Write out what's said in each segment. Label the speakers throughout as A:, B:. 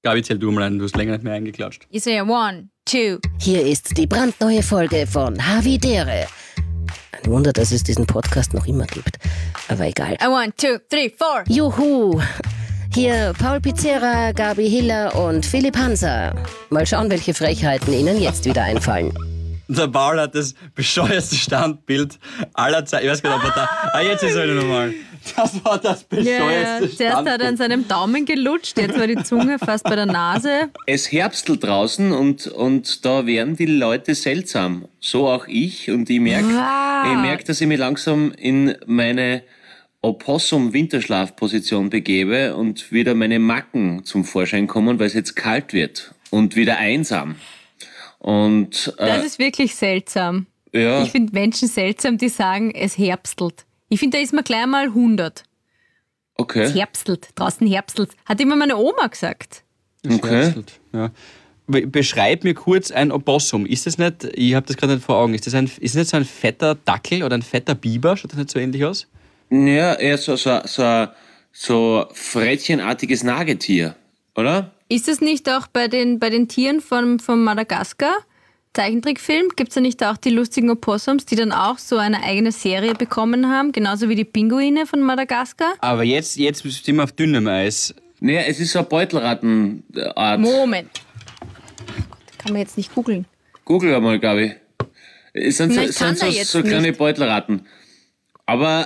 A: Gabi, zähl du mal ein, du hast länger nicht mehr eingeklatscht.
B: Ich sehe 1, 2.
C: Hier ist die brandneue Folge von Havidere. Ein Wunder, dass es diesen Podcast noch immer gibt. Aber egal.
B: 1, 2, 3, 4.
C: Juhu! Hier Paul Pizzera, Gabi Hiller und Philipp Hanser. Mal schauen, welche Frechheiten Ihnen jetzt wieder einfallen.
A: Der Paul hat das bescheuerste Standbild aller Zeiten. Ich weiß gar nicht, ob er da... jetzt ist er wieder normal. Das war das bescheuerste
B: Zuerst hat er an seinem Daumen gelutscht, jetzt war die Zunge fast bei der Nase.
D: Es herbstelt draußen und da werden die Leute seltsam. So auch ich. Und ich merke, dass ich mich langsam in meine Opossum-Winterschlafposition begebe und wieder meine Macken zum Vorschein kommen, weil es jetzt kalt wird. Und wieder einsam. Und
B: das ist wirklich seltsam.
D: ja.
B: Ich finde Menschen seltsam, die sagen, es herbstelt. Ich finde, da ist man gleich mal 100.
D: Okay.
B: Es herbstelt, draußen herbstelt. Hat immer meine Oma gesagt.
D: Okay.
A: Ja. Beschreib mir kurz ein Opossum. Ist das nicht, ich habe das gerade nicht vor Augen, ist das nicht so ein fetter Dackel oder ein fetter Biber? Schaut das nicht so ähnlich aus?
D: Ja, eher so frettchenartiges Nagetier, oder?
B: Ist es nicht auch bei den Tieren von Madagaskar? Zeichentrickfilm? Gibt es da nicht auch die lustigen Opossums, die dann auch so eine eigene Serie bekommen haben? Genauso wie die Pinguine von Madagaskar?
A: Aber jetzt sind wir auf dünnem Eis.
D: Naja, es ist so eine Beutelrattenart.
B: Moment. Kann man jetzt nicht googeln.
D: Google einmal, Gabi. Es sind
B: Nein, ich kann da jetzt
D: so kleine
B: nicht.
D: Beutelratten. Aber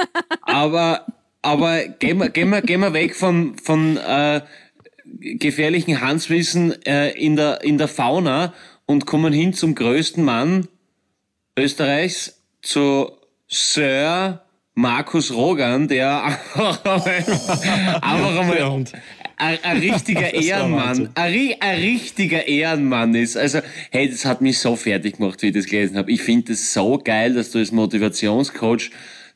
D: gehen wir weg von gefährlichen Hanswissen in der Fauna und kommen hin zum größten Mann Österreichs, zu Sir Markus Rogan, der einfach einmal ein richtiger Ehrenmann, ein richtiger Ehrenmann ist. Also, hey, das hat mich so fertig gemacht, wie ich das gelesen habe. Ich finde das so geil, dass du als Motivationscoach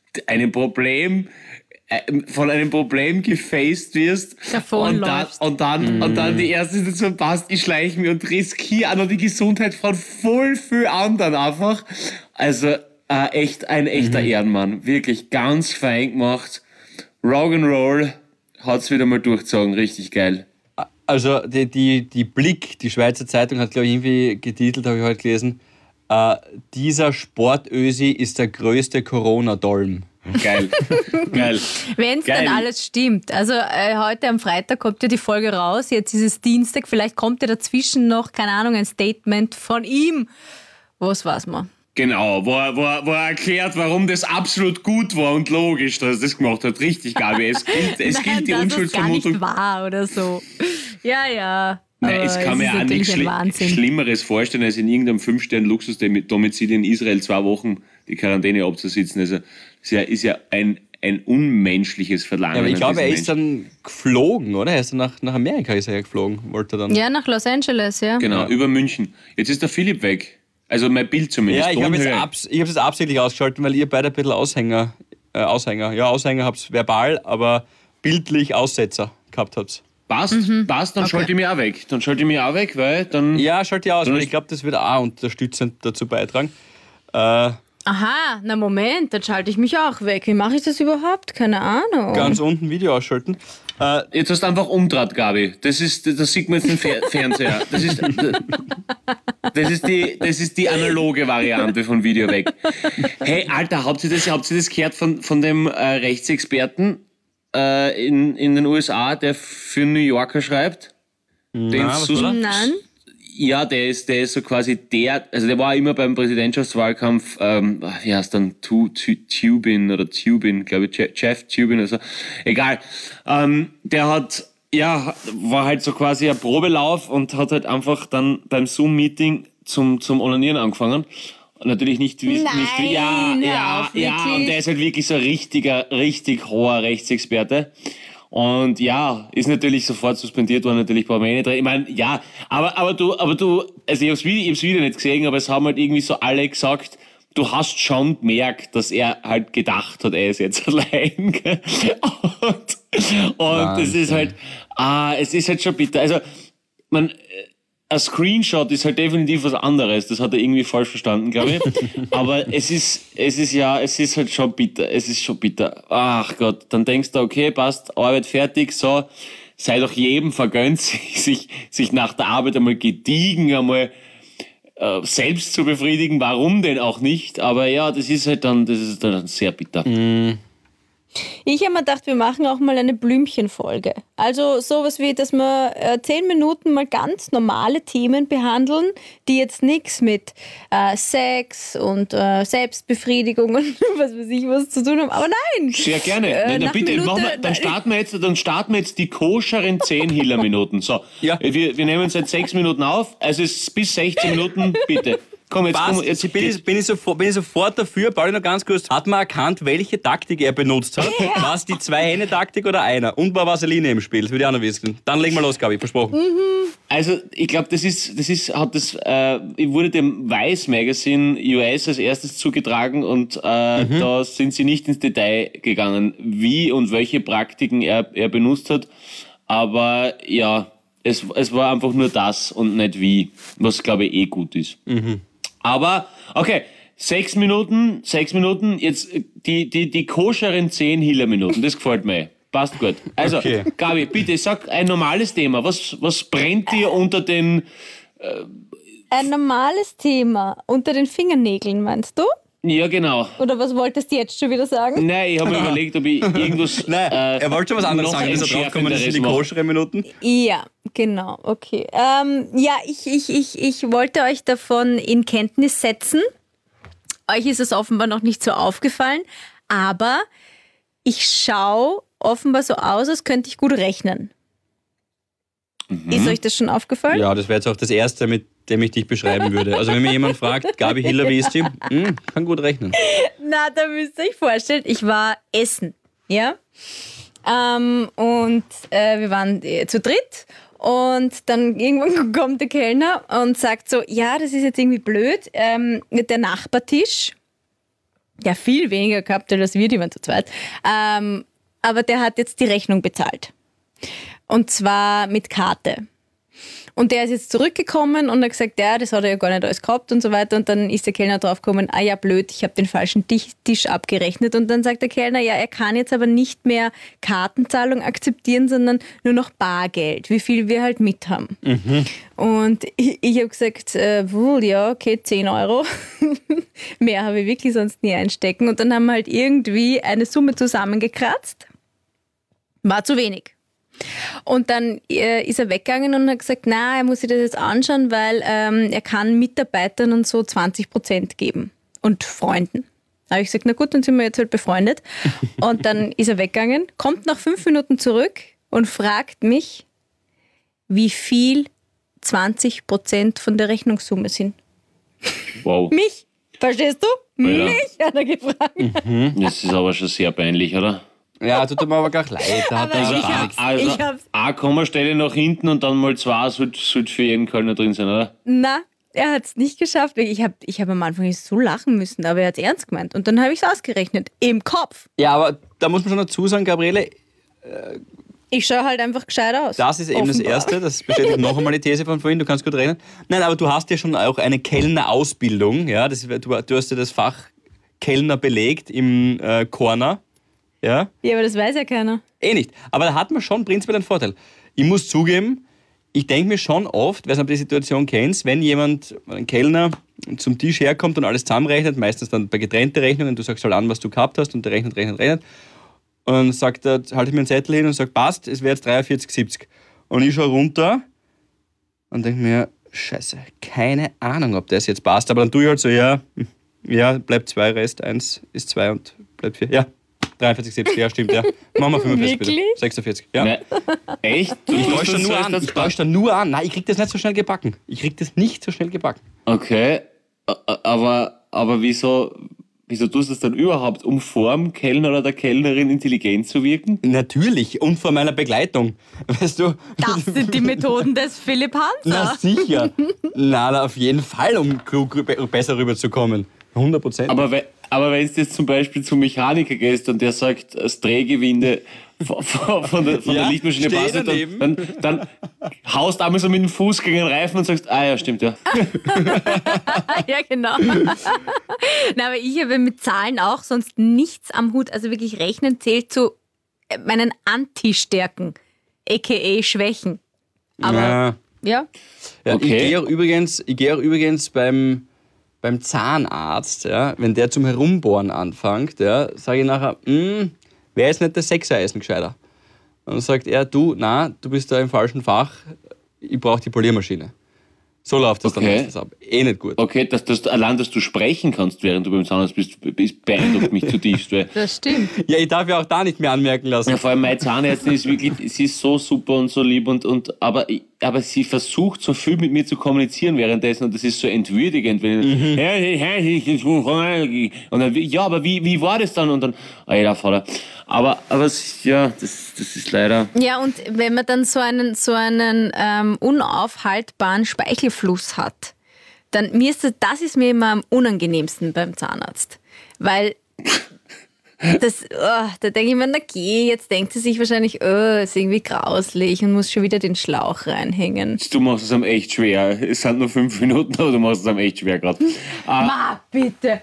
D: von einem Problem gefaced wirst und dann die erste Situation passt, ich schleiche mich und riskiere auch noch die Gesundheit von voll viel anderen einfach. Also ein echter Ehrenmann. Wirklich ganz fein gemacht. Rock'n'Roll hat's wieder mal durchgezogen. Richtig geil.
A: Also die Blick, die Schweizer Zeitung hat, glaube ich, irgendwie getitelt, habe ich heute gelesen, dieser Sportösi ist der größte Corona-Dolm.
D: Geil. Geil.
B: Wenn es dann alles stimmt. Also heute am Freitag kommt ja die Folge raus, jetzt ist es Dienstag, vielleicht kommt ja dazwischen noch, keine Ahnung, ein Statement von ihm. Was weiß man?
D: Genau, wo er erklärt, warum das absolut gut war und logisch, dass er das gemacht hat. Richtig, Gabi. Es gilt die Unschuldsvermutung.
B: Das ist gar nicht wahr oder so. Ja.
D: Nein,
B: Aber
D: es kann mir
B: ist
D: auch nichts
B: natürlich ein Wahnsinn.
D: Schlimmeres vorstellen, als in irgendeinem 5-Sterne-Luxus-Domizil in Israel 2 Wochen die Quarantäne abzusitzen. Also, ist ja ein unmenschliches Verlangen.
A: Ja, aber ich glaube, er
D: an diesen
A: ist dann geflogen, oder? Er ist dann nach Amerika ist er ja geflogen, wollte er dann.
B: Ja, nach Los Angeles, ja.
D: Genau, über München. Jetzt ist der Philipp weg. Also mein Bild zumindest.
A: Ja, ich habe
D: Tonhöhe.
A: es absichtlich ausgeschaltet, weil ihr beide ein bisschen Aushänger habt verbal, aber bildlich Aussetzer gehabt habt.
D: Passt, dann schalte ich mich auch weg. Weil dann...
A: Ja, schalte ich aus,
D: Dann
A: weil
D: ist-
A: ich glaube, das wird auch unterstützend dazu beitragen.
B: Aha, na Moment, dann schalte ich mich auch weg. Wie mache ich das überhaupt? Keine Ahnung.
A: Ganz unten Video ausschalten.
D: Jetzt hast du einfach umdraht, Gabi. Das sieht man jetzt im Fernseher. Das ist die analoge Variante von Video weg. Hey, Alter, habt ihr das gehört von dem Rechtsexperten in den USA, der für New Yorker schreibt?
A: was war das?
B: Nein.
D: Ja, der ist so quasi der war immer beim Präsidentschaftswahlkampf, wie heißt dann, Tubin, glaube ich, Jeff Tubin oder so. Egal. Der war halt so quasi ein Probelauf und hat halt einfach dann beim Zoom-Meeting zum Onanieren angefangen. Und natürlich nicht wie,
B: Nein, hör
D: ja,
B: auf, wirklich?
D: und der ist halt wirklich so ein richtig hoher Rechtsexperte. Und ja, ist natürlich sofort suspendiert worden, natürlich brauchen wir eh nicht reden. Ich meine, ja, aber du, also ich hab's Video nicht gesehen, aber es haben halt irgendwie so alle gesagt, du hast schon gemerkt, dass er halt gedacht hat, er ist jetzt allein. Gell? Und das ist halt, es ist halt schon bitter. Also, ein Screenshot ist halt definitiv was anderes. Das hat er irgendwie falsch verstanden, glaube ich. Aber es ist halt schon bitter. Es ist schon bitter. Ach Gott, dann denkst du, okay, passt, Arbeit fertig, so. sei doch jedem vergönnt, sich nach der Arbeit einmal gediegen, einmal selbst zu befriedigen. Warum denn auch nicht? Aber ja, das ist dann sehr bitter.
B: Ich habe mir gedacht, wir machen auch mal eine Blümchenfolge. Also sowas wie, dass wir 10 Minuten mal ganz normale Themen behandeln, die jetzt nichts mit Sex und Selbstbefriedigung und was weiß ich was zu tun haben. Aber nein!
D: Sehr gerne. Na, bitte, dann starten wir jetzt die koscheren 10 Hiller-Minuten. So,
A: Ja.
D: wir nehmen seit 6 Minuten auf, also es ist bis 16 Minuten, bitte. Komm, jetzt
A: Bin ich sofort dafür. Pauli, noch ganz kurz. Hat man erkannt, welche Taktik er benutzt hat? War es die 2-Hände-Taktik oder einer? Und war Vaseline im Spiel? Das würde ich auch noch wissen. Dann legen wir los, Gabi, versprochen.
D: Also, ich glaube, wurde dem Vice Magazine US als erstes zugetragen und da sind sie nicht ins Detail gegangen, wie und welche Praktiken er benutzt hat. Aber ja, es war einfach nur das und nicht wie, was glaube ich gut ist. Aber, okay, 6 Minuten, jetzt die koscheren 10 Hiller-Minuten, das gefällt mir. Passt gut. Also, okay. Gabi, bitte sag ein normales Thema. Was brennt dir unter den...
B: Ein normales Thema unter den Fingernägeln, meinst du?
D: Ja, genau.
B: Oder was wolltest du jetzt schon wieder sagen?
D: Nein, ich habe mir überlegt, ob ich irgendwas...
A: Nein, er wollte schon was anderes sagen. Ist er draufgekommen, das sind die koscheren Minuten?
B: Ja, genau, okay. Ich wollte euch davon in Kenntnis setzen. Euch ist es offenbar noch nicht so aufgefallen, aber ich schaue offenbar so aus, als könnte ich gut rechnen. Ist euch das schon aufgefallen?
A: Ja, das wäre jetzt auch das Erste, mit dem ich dich beschreiben würde. Also wenn mir jemand fragt, Gabi Hiller, wie ist sie? Kann gut rechnen.
B: Na, da müsst ihr euch vorstellen, ich war essen, ja? Und wir waren zu dritt und dann irgendwann kommt der Kellner und sagt so, ja, das ist jetzt irgendwie blöd, der Nachbartisch, ja, viel weniger gehabt als wir, die waren zu zweit, aber der hat jetzt die Rechnung bezahlt. Und zwar mit Karte. Und der ist jetzt zurückgekommen und hat gesagt, ja, das hat er ja gar nicht alles gehabt und so weiter. Und dann ist der Kellner draufgekommen, ah ja, blöd, ich habe den falschen Tisch abgerechnet. Und dann sagt der Kellner, ja, er kann jetzt aber nicht mehr Kartenzahlung akzeptieren, sondern nur noch Bargeld, wie viel wir halt mit haben. Und ich habe gesagt, ja, okay, 10 Euro. Mehr habe ich wirklich sonst nie einstecken. Und dann haben wir halt irgendwie eine Summe zusammengekratzt. War zu wenig. Und dann ist er weggegangen und hat gesagt, na, er muss sich das jetzt anschauen, weil er kann Mitarbeitern und so 20% geben und Freunden. Da habe ich gesagt, na gut, dann sind wir jetzt halt befreundet. Und dann ist er weggegangen, kommt nach 5 Minuten zurück und fragt mich, wie viel 20% von der Rechnungssumme sind.
D: Wow.
B: Mich, verstehst du?
D: Ja.
B: Mich hat er gefragt.
D: Das ist aber schon sehr peinlich, oder?
A: Ja, tut mir aber gar leid. Da hat
B: Aber
A: er
B: ich hab's-
D: Also, eine Kommastelle nach hinten und dann mal 2 sollte für jeden Kölner drin sein, oder?
B: Na, er hat es nicht geschafft. Ich hab am Anfang so lachen müssen, aber er hat es ernst gemeint. Und dann habe ich es ausgerechnet. Im Kopf.
A: Ja, aber da muss man schon dazu sagen, Gabriele,
B: Ich schaue halt einfach gescheit aus.
A: das ist eben das
B: Offenbar.
A: Erste. Das bestätigt noch einmal die These von vorhin, du kannst gut rechnen. Nein, aber du hast ja schon auch eine Kellnerausbildung. Ja, du hast ja das Fach Kellner belegt im Corner. Ja.
B: Ja, aber das weiß ja keiner.
A: Nicht. Aber da hat man schon prinzipiell einen Vorteil. Ich muss zugeben, ich denke mir schon oft, weil du die Situation kennst, wenn jemand, ein Kellner, zum Tisch herkommt und alles zusammenrechnet, meistens dann bei getrennten Rechnungen, du sagst halt an, was du gehabt hast und der rechnet. Und dann sagt er, halte ich mir einen Zettel hin und sagt, passt, es wäre jetzt 43,70. Und ich schaue runter und denke mir, scheiße, keine Ahnung, ob das jetzt passt. Aber dann tue ich halt so, ja, bleibt 2, Rest 1 ist 2 und bleibt 4. Ja. 43,70, ja, stimmt, ja. Machen wir 45 bitte.
B: Wirklich?
A: 46, ja.
D: Nein. Echt?
A: Ich täusche da nur an. Nein, ich krieg das nicht so schnell gebacken.
D: Okay, aber wieso tust du das dann überhaupt, um vor dem Kellner oder der Kellnerin intelligent zu wirken?
A: Natürlich, und vor meiner Begleitung. Weißt du?
B: Das sind die Methoden des Philipp
A: Na
B: Hanser.
A: sicher. Na, auf jeden Fall, um klug besser rüberzukommen. 100%.
D: Aber wenn du jetzt zum Beispiel zum Mechaniker gehst und der sagt, das Drehgewinde von der
A: Ja,
D: Lichtmaschine
A: steh
D: passt nicht,
A: daneben.
D: dann haust du einmal so mit dem Fuß gegen den Reifen und sagst, ah ja, stimmt, ja.
B: Ja, genau. Na, aber ich habe mit Zahlen auch sonst nichts am Hut. Also wirklich rechnen zählt zu meinen Anti-Stärken. aka Schwächen. Aber ja.
D: Okay.
A: Ich gehe auch übrigens beim Zahnarzt, ja, wenn der zum Herumbohren anfängt, ja, sage ich nachher, wer ist nicht der Sechseisen gescheiter? Und dann sagt er, du bist da im falschen Fach, ich brauche die Poliermaschine. So läuft das dann meistens ab. Nicht gut.
D: Okay, allein, dass du sprechen kannst, während du beim Zahnarzt bist, beeindruckt mich zutiefst. Weil
B: Das stimmt.
A: Ja, ich darf ja auch da nicht mehr anmerken lassen.
D: ja, vor allem meine Zahnärztin ist wirklich, sie ist so super und so lieb aber sie versucht so viel mit mir zu kommunizieren währenddessen und das ist so entwürdigend. Und dann, ja, aber wie war das dann? Und dann, alter Vater. Aber ja, das ist leider.
B: Ja, und wenn man dann so einen unaufhaltbaren Speichelfluss hat, dann das ist mir immer am unangenehmsten beim Zahnarzt. Weil da denke ich mir, na geh, jetzt denkt sie sich wahrscheinlich, ist irgendwie grauslich und muss schon wieder den Schlauch reinhängen.
D: Du machst es am echt schwer. Es sind nur 5 Minuten, aber du machst es am echt schwer gerade.
B: Ma, bitte!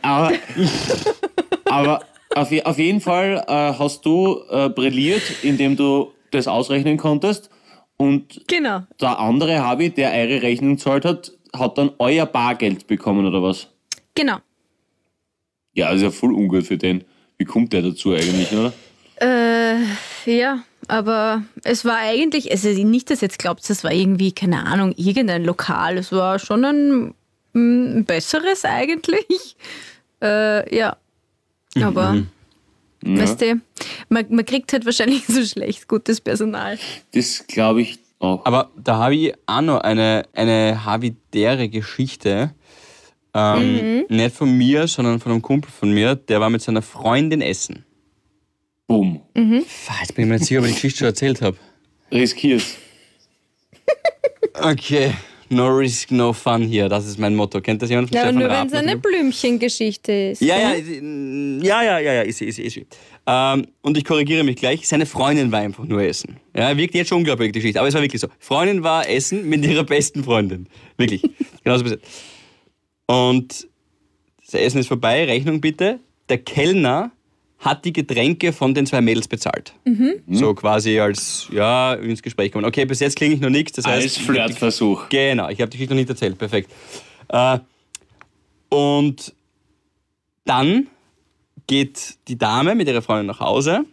D: Aber auf jeden Fall hast du brilliert, indem du das ausrechnen konntest. Und
B: Genau.
D: der andere Habi, der eure Rechnung gezahlt hat dann euer Bargeld bekommen, oder was?
B: Genau.
D: Ja, also ja voll ungut für den. Wie kommt der dazu eigentlich, oder?
B: Ja, aber es war eigentlich, also nicht, dass ihr jetzt glaubt, das war irgendwie, keine Ahnung, irgendein Lokal. Es war schon ein besseres eigentlich. Ja. Aber, weißt du, man kriegt halt wahrscheinlich so schlecht gutes Personal.
D: Das glaube ich auch.
A: Aber da habe ich auch noch eine habitäre Geschichte. Nicht von mir, sondern von einem Kumpel von mir. Der war mit seiner Freundin essen.
D: Bumm.
A: Jetzt bin ich mir nicht sicher, ob ich die Geschichte schon erzählt habe.
D: Riskier's.
A: Okay, no risk, no fun hier. Das ist mein Motto. Kennt das jemand von
B: Ja, aber
A: Stefan
B: nur wenn
A: Raab?
B: es eine Blümchengeschichte ist.
A: Ja, ist sie. Und ich korrigiere mich gleich, seine Freundin war einfach nur essen. Ja, wirkt jetzt schon unglaublich, die Geschichte, aber es war wirklich so. Freundin war essen mit ihrer besten Freundin. Wirklich. Genauso passiert. Und das Essen ist vorbei, Rechnung bitte. Der Kellner hat die Getränke von den 2 Mädels bezahlt. So quasi als, ins Gespräch kommen. Okay, bis jetzt klinge ich noch nichts. Das heißt,
D: Als Flirtversuch.
A: Genau, ich habe die Geschichte noch nicht erzählt. Perfekt. Und dann geht die Dame mit ihrer Freundin nach Hause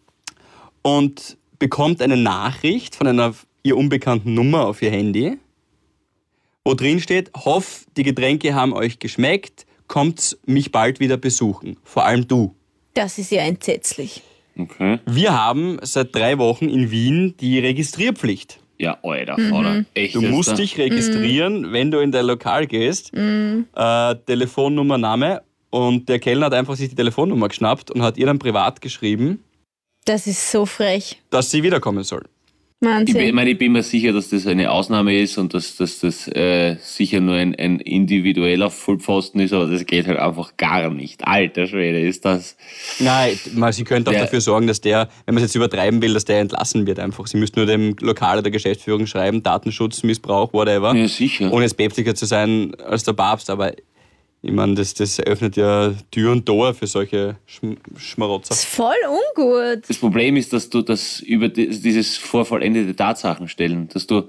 A: und bekommt eine Nachricht von einer ihr unbekannten Nummer auf ihr Handy, wo drin steht, hoff, die Getränke haben euch geschmeckt, kommt mich bald wieder besuchen. Vor allem du.
B: Das ist ja entsetzlich.
D: Okay.
A: Wir haben seit 3 Wochen in Wien die Registrierpflicht.
D: Ja, alter Vater. Echt.
A: Du musst dich registrieren, wenn du in dein Lokal gehst. Telefonnummer, Name. Und der Kellner hat einfach sich die Telefonnummer geschnappt und hat ihr dann privat geschrieben,
B: Das ist so frech.
A: dass sie wiederkommen soll.
B: Wahnsinn.
D: Ich bin mir sicher, dass das eine Ausnahme ist und dass das sicher nur ein individueller Vollpfosten ist, aber das geht halt einfach gar nicht. Alter Schwede, ist das...
A: Nein, sie könnte auch dafür sorgen, dass der, wenn man es jetzt übertreiben will, dass der entlassen wird einfach. Sie müsste nur dem Lokal oder der Geschäftsführung schreiben, Datenschutz, Missbrauch, whatever.
D: Ja, sicher.
A: Ohne jetzt päpstlicher zu sein als der Papst, aber ich meine, das eröffnet ja Tür und Tor für solche Schmarotzer.
B: Das ist voll ungut.
D: Das Problem ist, dass du das über dieses vor vollendete Tatsachen stellen, dass du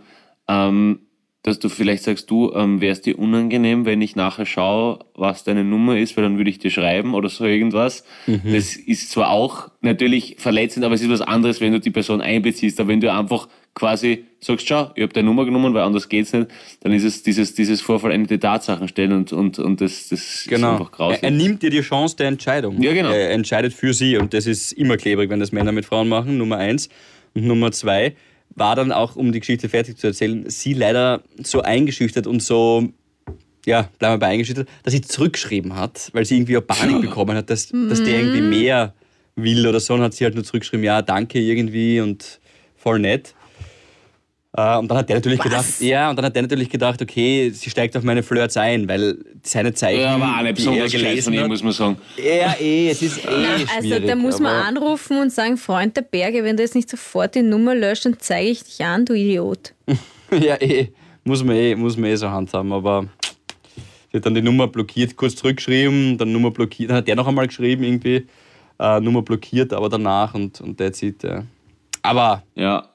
D: vielleicht sagst, wäre es dir unangenehm, wenn ich nachher schaue, was deine Nummer ist, weil dann würde ich dir schreiben oder so irgendwas. Das ist zwar auch natürlich verletzend, aber es ist was anderes, wenn du die Person einbeziehst. Aber wenn du einfach quasi sagst, schau, ich habe deine Nummer genommen, weil anders geht's nicht, dann ist es dieses vor vollendete Tatsachen stellen und das ist einfach grausig.
A: Er nimmt dir die Chance der Entscheidung.
D: Ja, genau.
A: Er entscheidet für sie und das ist immer klebrig, wenn das Männer mit Frauen machen, Nummer 1. Und Nummer 2 war dann auch, um die Geschichte fertig zu erzählen, sie leider so eingeschüchtert und so, bleiben wir bei eingeschüchtert, dass sie zurückgeschrieben hat, weil sie irgendwie auch Panik bekommen hat, dass der irgendwie mehr will oder so, und hat sie halt nur zurückgeschrieben, ja, danke irgendwie und voll nett. Und dann hat der natürlich gedacht, okay, sie steigt auf meine Flirts ein, weil seine Zeichen,
D: Ja, aber auch nicht
A: die er
D: besonders gescheit von
A: gelesen
D: ihr,
A: hat,
D: muss man sagen.
A: ja, es ist schwierig.
B: Also da muss man
A: aber-
B: anrufen und sagen, Freund der Berge, wenn du jetzt nicht sofort die Nummer löscht, dann zeige ich dich an, du Idiot.
A: Ja, muss man so handhaben, aber sie hat dann die Nummer blockiert, kurz zurückgeschrieben, dann Nummer blockiert, dann hat der noch einmal geschrieben irgendwie, Nummer blockiert, aber danach und that's it, ja. Aber
D: Ja,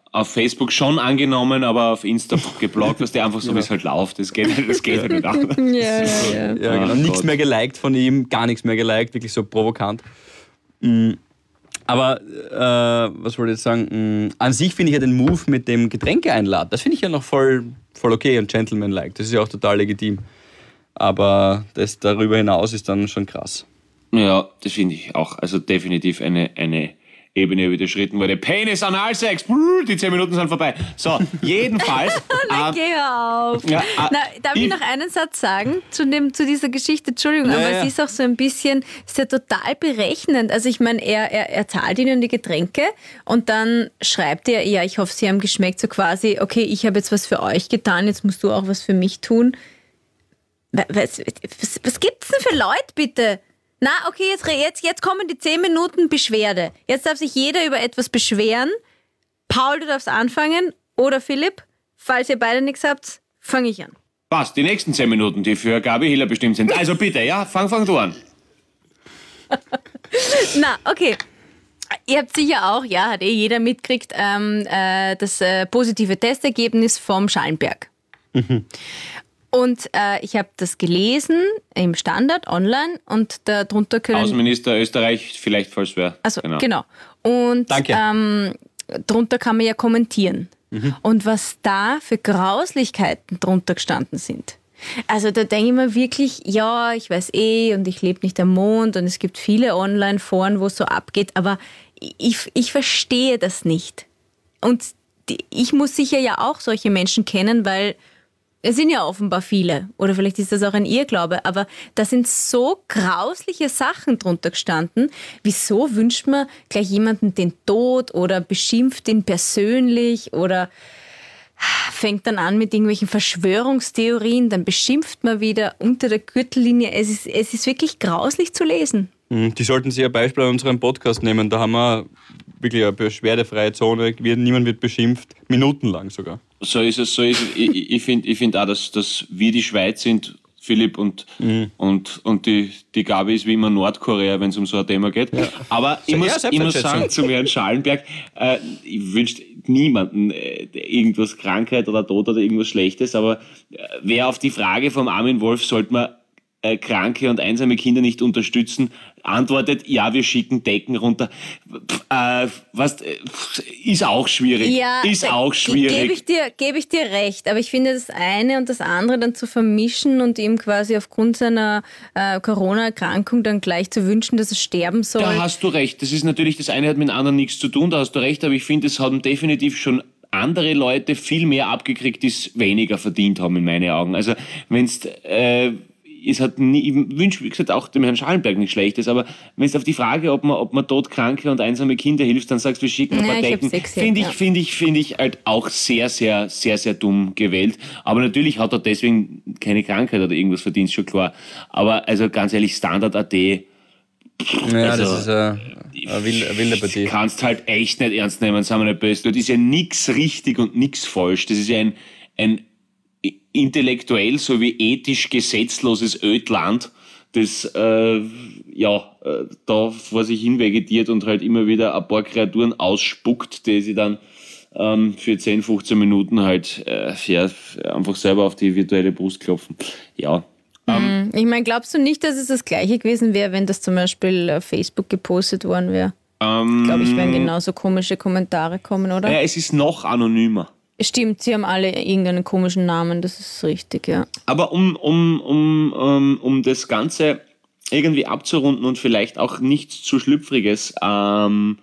D: auf Facebook schon angenommen, aber auf Insta geblockt, was der einfach so, wie es halt läuft. Das geht halt nicht anders.
B: Ja.
A: Ja, genau. Nichts mehr geliked von ihm, gar nichts mehr geliked, wirklich so provokant. Aber, was wollte ich jetzt sagen? An sich finde ich ja den Move mit dem Getränke einladen, das finde ich ja noch voll okay und gentleman-like. Das ist ja auch total legitim. Aber das darüber hinaus ist dann schon krass.
D: Ja, das finde ich auch. Also definitiv eine Ebene überschritten wurde. Penis, Analsex, die 10 Minuten sind vorbei. So, jedenfalls.
B: Geh auf.
D: Ja,
B: darf ich noch einen Satz sagen zu dieser Geschichte? Entschuldigung, aber es ist auch so ein bisschen, ist ja total berechnend. Also ich meine, er zahlt ihnen die Getränke und dann schreibt er, ja, ich hoffe, sie haben geschmeckt, so quasi, okay, ich habe jetzt was für euch getan, jetzt musst du auch was für mich tun. Was gibt's denn für Leute, bitte? Na, okay, jetzt kommen die 10 Minuten Beschwerde. Jetzt darf sich jeder über etwas beschweren. Paul, du darfst anfangen. Oder Philipp, falls ihr beide nichts habt, fange ich an.
D: Passt, die nächsten 10 Minuten, die für Gabi Hiller bestimmt sind. Also bitte, ja, fang du an.
B: Na, okay. Ihr habt sicher auch, ja, hat jeder mitkriegt, das positive Testergebnis vom Schallenberg. Und ich habe das gelesen im Standard online und darunter können...
D: Außenminister Österreich, vielleicht falls wer.
B: Also genau. Und
A: Danke.
B: Drunter kann man ja kommentieren. Und was da für Grauslichkeiten drunter gestanden sind. Also da denke ich mir wirklich, ja, ich weiß und ich lebe nicht am Mond und es gibt viele Online-Foren, wo es so abgeht, aber ich verstehe das nicht. Und ich muss sicher ja auch solche Menschen kennen, weil es sind ja offenbar viele. Oder vielleicht ist das auch ein Irrglaube. Aber da sind so grausliche Sachen drunter gestanden. Wieso wünscht man gleich jemanden den Tod oder beschimpft ihn persönlich oder fängt dann an mit irgendwelchen Verschwörungstheorien, dann beschimpft man wieder unter der Gürtellinie. Es ist wirklich grauslich zu lesen.
A: Die sollten sich ein Beispiel an unserem Podcast nehmen. Da haben wir wirklich eine beschwerdefreie Zone. Niemand wird beschimpft, minutenlang sogar.
D: So ist es. Ich finde auch, dass wir die Schweiz sind, Philipp, und die Gabi ist wie immer Nordkorea, wenn es um so ein Thema geht. Ja. Aber ich muss sagen, zum Herrn Schallenberg, ich wünsche niemanden irgendwas Krankheit oder Tod oder irgendwas Schlechtes, aber wer auf die Frage vom Armin Wolf, sollte man kranke und einsame Kinder nicht unterstützen, antwortet, ja, wir schicken Decken runter. Ist auch schwierig.
B: Ja,
D: ist auch schwierig.
B: Gebe ich dir recht. Aber ich finde, das eine und das andere dann zu vermischen und ihm quasi aufgrund seiner Corona-Erkrankung dann gleich zu wünschen, dass er sterben soll.
D: Da hast du recht. Das ist natürlich, das eine hat mit dem anderen nichts zu tun, da hast du recht, aber ich finde, es haben definitiv schon andere Leute viel mehr abgekriegt, die es weniger verdient haben, in meinen Augen. Also, wenn's ich wünsche, wie gesagt, auch dem Herrn Schallenberg nichts Schlechtes, aber wenn es auf die Frage, ob man todkranke und einsame Kinder hilft, dann sagst du, wir schicken ein paar Decken, finde ich halt auch sehr, sehr, sehr, sehr dumm gewählt. Aber natürlich hat er deswegen keine Krankheit oder irgendwas verdient, schon klar. Aber also ganz ehrlich, Standard.at,
A: ja, also, das ist eine wilde Partie.
D: Kannst halt echt nicht ernst nehmen, sagen wir nicht böse. Das ist ja nichts richtig und nichts falsch. Das ist ja ein intellektuell sowie ethisch gesetzloses Ödland, das da vor sich hin vegetiert und halt immer wieder ein paar Kreaturen ausspuckt, die sie dann für 10, 15 Minuten halt einfach selber auf die virtuelle Brust klopfen. Ja.
B: Ich meine, glaubst du nicht, dass es das Gleiche gewesen wäre, wenn das zum Beispiel auf Facebook gepostet worden wäre? Glaube ich, werden genauso komische Kommentare kommen, oder?
D: Ja, es ist noch anonymer.
B: Stimmt, sie haben alle irgendeinen komischen Namen, das ist richtig, ja.
D: Aber um das Ganze irgendwie abzurunden und vielleicht auch nichts zu Schlüpfriges in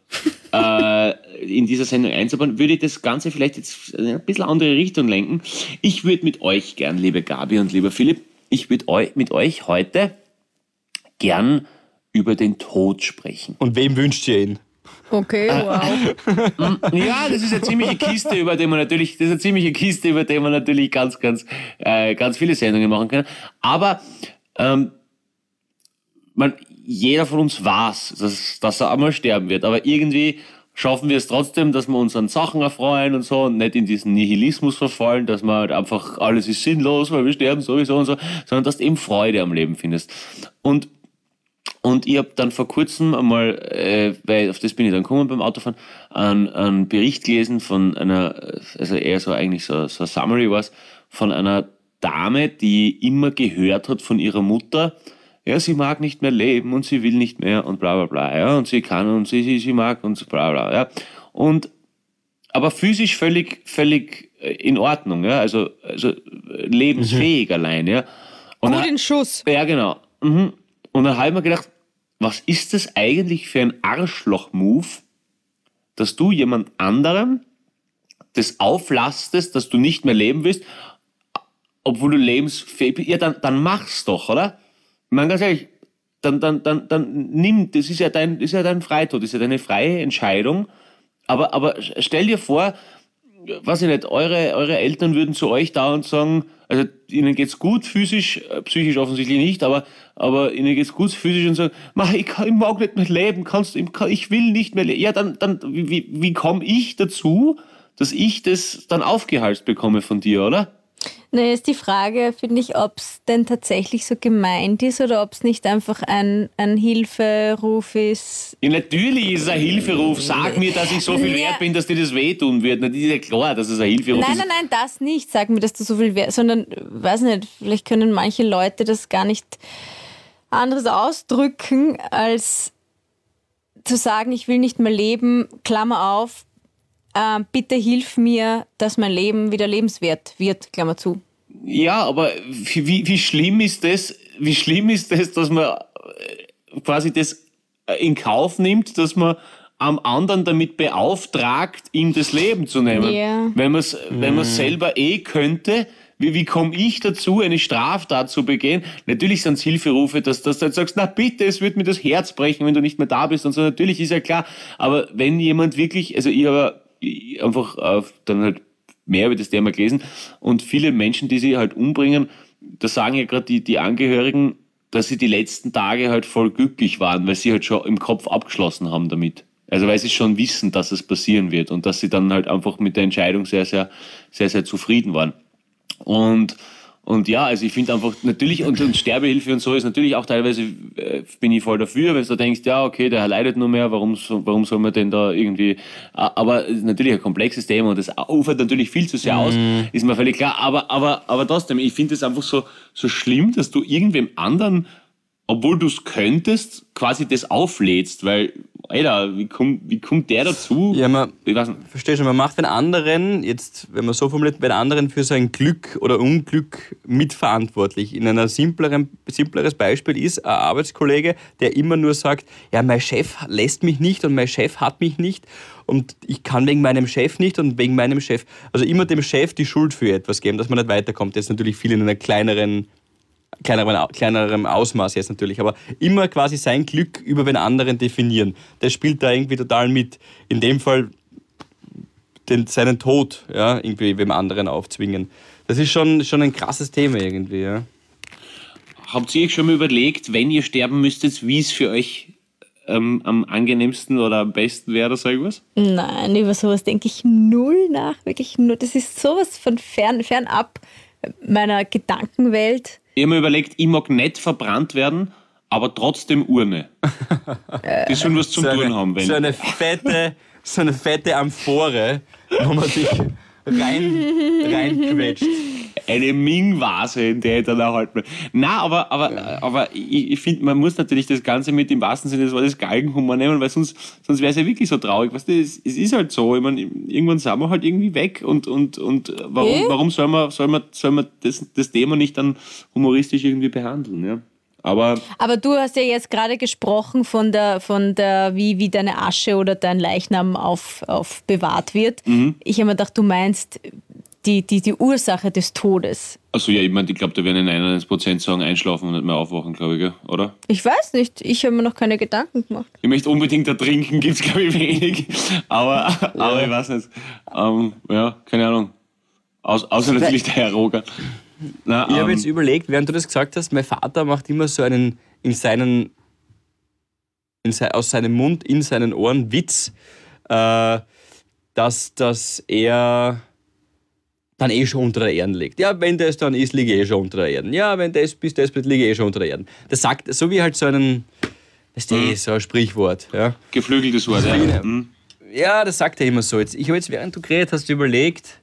D: dieser Sendung einzubauen, würde ich das Ganze vielleicht jetzt in ein bisschen andere Richtung lenken. Ich würde mit euch gern, liebe Gabi und lieber Philipp, ich würde mit euch heute gern über den Tod sprechen.
A: Und wem wünscht ihr ihn?
B: Okay, wow.
D: Ja, das ist eine ziemliche Kiste, über die man natürlich ganz, ganz, ganz viele Sendungen machen kann. Aber jeder von uns weiß, dass er einmal sterben wird. Aber irgendwie schaffen wir es trotzdem, dass wir uns an Sachen erfreuen und so und nicht in diesen Nihilismus verfallen, dass man halt einfach, alles ist sinnlos, weil wir sterben sowieso und so, sondern dass du eben Freude am Leben findest. Und Und ich habe dann vor kurzem einmal, weil auf das bin ich dann gekommen beim Autofahren, einen Bericht gelesen von einer, also eher so eigentlich so ein Summary war's, von einer Dame, die immer gehört hat von ihrer Mutter, ja, sie mag nicht mehr leben und sie will nicht mehr und bla bla bla, ja, und sie kann und sie mag und so bla bla, ja. Und aber physisch völlig in Ordnung, ja, also lebensfähig allein, ja. Und
B: Gut in Schuss.
D: ja, genau. Mhm. Und dann habe ich mir gedacht, was ist das eigentlich für ein Arschloch-Move, dass du jemand anderem das auflastest, dass du nicht mehr leben willst, obwohl du lebensfähig bist. Ja, dann mach's doch, oder? Ich meine, ganz ehrlich, dann nimm, das ist ja dein Freitod, das ist ja deine freie Entscheidung. Aber stell dir vor, weiß ich nicht, eure Eltern würden zu euch dauernd sagen, also ihnen geht's gut physisch, psychisch offensichtlich nicht, aber ihnen geht's gut physisch und sagen, ich mag nicht mehr leben, ich will nicht mehr leben. Ja, dann wie komme ich dazu, dass ich das dann aufgehalst bekomme von dir, oder?
B: Nee, ist die Frage, finde ich, ob es denn tatsächlich so gemeint ist oder ob es nicht einfach ein Hilferuf ist.
D: Ja, natürlich ist es ein Hilferuf. Sag mir, dass ich so viel wert bin, dass dir das wehtun wird. Das ist ja klar, dass es ein Hilferuf ist.
B: Nein, das nicht. Sag mir, dass du so viel wert, sondern, weiß nicht, vielleicht können manche Leute das gar nicht anderes ausdrücken, als zu sagen, ich will nicht mehr leben, Klammer auf, bitte hilf mir, dass mein Leben wieder lebenswert wird, Klammer zu.
D: Ja, aber wie schlimm ist das? Wie schlimm ist das, dass man quasi das in Kauf nimmt, dass man am anderen damit beauftragt, ihm das Leben zu nehmen?
B: Yeah.
D: Wenn man es selber könnte, wie komme ich dazu, eine Straftat zu begehen? Natürlich sind es Hilferufe, dass du halt sagst, na bitte, es wird mir das Herz brechen, wenn du nicht mehr da bist und so. Natürlich ist ja klar. Aber wenn jemand wirklich, also ich habe einfach dann halt mehr über das Thema gelesen und viele Menschen, die sich halt umbringen, da sagen ja gerade die Angehörigen, dass sie die letzten Tage halt voll glücklich waren, weil sie halt schon im Kopf abgeschlossen haben damit. Also weil sie schon wissen, dass es passieren wird und dass sie dann halt einfach mit der Entscheidung sehr, sehr, sehr, sehr zufrieden waren. Und ja, also ich finde einfach natürlich, und Sterbehilfe und so ist natürlich auch teilweise, bin ich voll dafür, wenn du denkst, ja, okay, der leidet nur mehr, warum soll man denn da irgendwie, aber natürlich ein komplexes Thema und das ufert natürlich viel zu sehr aus, ist mir völlig klar, aber trotzdem, ich finde es einfach so schlimm, dass du irgendwem anderen, obwohl du es könntest, quasi das auflädst, weil, Alter, wie kommt der dazu?
A: Ja, verstehe schon, man macht den anderen, jetzt, wenn man so formuliert, den anderen für sein Glück oder Unglück mitverantwortlich. In einem simpleres Beispiel ist ein Arbeitskollege, der immer nur sagt, ja, mein Chef lässt mich nicht und mein Chef hat mich nicht und ich kann wegen meinem Chef nicht und wegen meinem Chef, also immer dem Chef die Schuld für etwas geben, dass man nicht weiterkommt. Das ist natürlich viel in einer kleinerem Ausmaß jetzt natürlich, aber immer quasi sein Glück über den anderen definieren. Das spielt da irgendwie total mit. In dem Fall seinen Tod, ja, irgendwie dem anderen aufzwingen. Das ist schon ein krasses Thema irgendwie, ja.
D: Habt ihr euch schon mal überlegt, wenn ihr sterben müsstet, wie es für euch am angenehmsten oder am besten wäre, sag ich was?
B: Nein, über sowas denke ich null nach, wirklich null. Das ist sowas von fernab meiner Gedankenwelt.
D: Ich habe mir überlegt, ich mag nicht verbrannt werden, aber trotzdem Urne. Die sollen was zum Tun haben. Wenn
A: so eine fette Amphore, wo man sich reinquetscht.
D: Eine Ming-Vase, in der ich dann auch halt... Nein, aber ich finde, man muss natürlich das Ganze mit dem wahrsten Sinne des Wortes Galgenhumor nehmen, weil sonst wäre es ja wirklich so traurig. Weißt du, es ist halt so, ich meine, irgendwann sind wir halt irgendwie weg und warum soll man das Thema nicht dann humoristisch irgendwie behandeln, ja? Aber
B: du hast ja jetzt gerade gesprochen von der wie deine Asche oder dein Leichnam aufbewahrt wird. Mhm. Ich habe mir gedacht, du meinst die Ursache des Todes.
D: Also ja, ich meine, ich glaube, da werden 91% sagen, einschlafen und nicht mehr aufwachen, glaube ich, oder?
B: Ich weiß nicht, ich habe mir noch keine Gedanken gemacht.
D: Ich möchte unbedingt ertrinken, gibt es, glaube ich, wenig. Aber ich weiß nicht. Ja, keine Ahnung. Außer natürlich der Herr Roger.
A: Ich habe jetzt überlegt, während du das gesagt hast, mein Vater macht immer so einen aus seinem Mund in seinen Ohren Witz, dass er dann schon unter der Erde liegt. Ja, wenn das dann ist, liege ich schon unter der Erde. Ja, wenn das bis liege ich schon unter der Erde. Das sagt, so wie halt so einen ist so ein Sprichwort. Ja.
D: Geflügeltes Wort, ja.
A: Ja, das sagt er immer so. Ich habe jetzt, während du geredet hast, überlegt,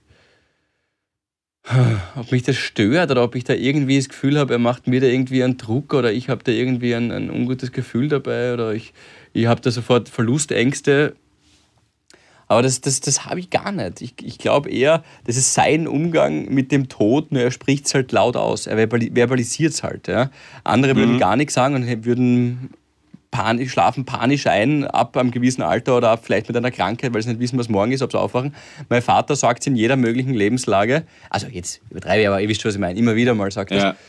A: ob mich das stört oder ob ich da irgendwie das Gefühl habe, er macht mir da irgendwie einen Druck oder ich habe da irgendwie ein ungutes Gefühl dabei oder ich habe da sofort Verlustängste. Aber das habe ich gar nicht. Ich glaube eher, das ist sein Umgang mit dem Tod, nur er spricht es halt laut aus. Er verbalisiert es halt. Ja. Andere würden gar nichts sagen und würden schlafen panisch ein, ab einem gewissen Alter oder ab vielleicht mit einer Krankheit, weil sie nicht wissen, was morgen ist, ob sie aufwachen. Mein Vater sagt es in jeder möglichen Lebenslage. Also jetzt übertreibe ich, aber ihr wisst schon, was ich meine. Immer wieder mal sagt er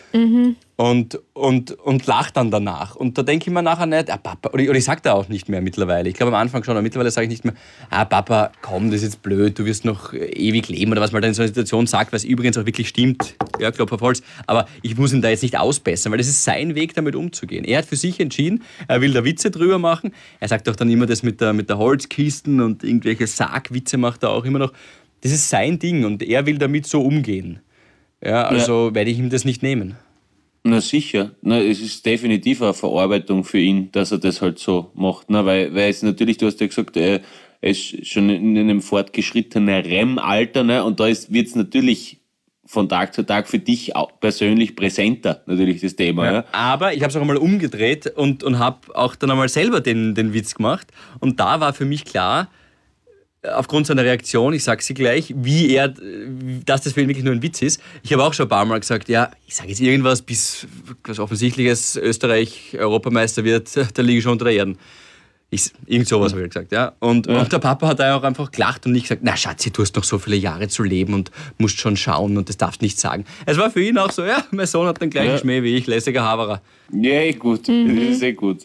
A: und lacht dann danach. Und da denke ich mir nachher nicht, Papa, oder ich sage da auch nicht mehr mittlerweile. Ich glaube am Anfang schon, aber mittlerweile sage ich nicht mehr, Papa, komm, das ist jetzt blöd, du wirst noch ewig leben oder was man dann in so einer Situation sagt, was übrigens auch wirklich stimmt. Ja, Klopf auf Holz. Aber ich muss ihn da jetzt nicht ausbessern, weil das ist sein Weg, damit umzugehen. Er hat für sich entschieden, er will da Witze drüber machen. Er sagt auch dann immer das mit der Holzkisten und irgendwelche Sargwitze macht er auch immer noch. Das ist sein Ding und er will damit so umgehen. Ja, also werde ich ihm das nicht nehmen.
D: Na sicher. Na, es ist definitiv eine Verarbeitung für ihn, dass er das halt so macht. Na, weil es natürlich, du hast ja gesagt, er ist schon in einem fortgeschrittenen REM-Alter, ne? Und da wird es natürlich von Tag zu Tag für dich auch persönlich präsenter, natürlich das Thema. Ja.
A: Aber ich habe es auch einmal umgedreht und habe auch dann einmal selber den Witz gemacht. Und da war für mich klar, aufgrund seiner Reaktion, ich sage sie gleich, dass das für ihn wirklich nur ein Witz ist. Ich habe auch schon ein paar Mal gesagt, ja, ich sage jetzt irgendwas, bis was Offensichtliches Österreich Europameister wird, da liege ich schon unter der Erde. Irgend sowas habe ich gesagt, ja. Und der Papa hat auch einfach gelacht und nicht gesagt, na Schatzi, du hast noch so viele Jahre zu leben und musst schon schauen und das darfst nicht sagen. Es war für ihn auch so, ja, mein Sohn hat den gleichen Schmäh wie ich, lässiger Haberer.
D: Ja, gut. Das ist gut.